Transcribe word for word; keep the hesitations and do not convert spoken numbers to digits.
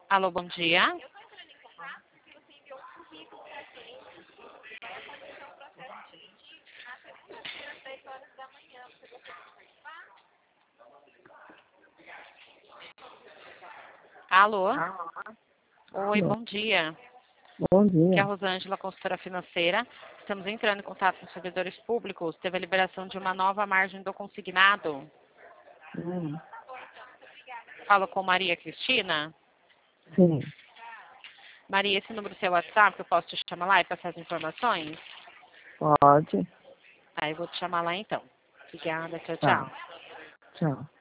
Alô, bom dia. Alô? Oi, bom dia. Bom Aqui é a dia. Rosângela, consultora financeira. Estamos entrando em contato com os servidores públicos. Teve a liberação de uma nova margem do consignado. Hum, Falo com Maria Cristina. sim, Maria, esse número do seu WhatsApp, que eu posso te chamar lá e passar as informações? pode. Tá, eu vou te chamar lá então. Obrigada, tchau, Tá, tchau. tchau.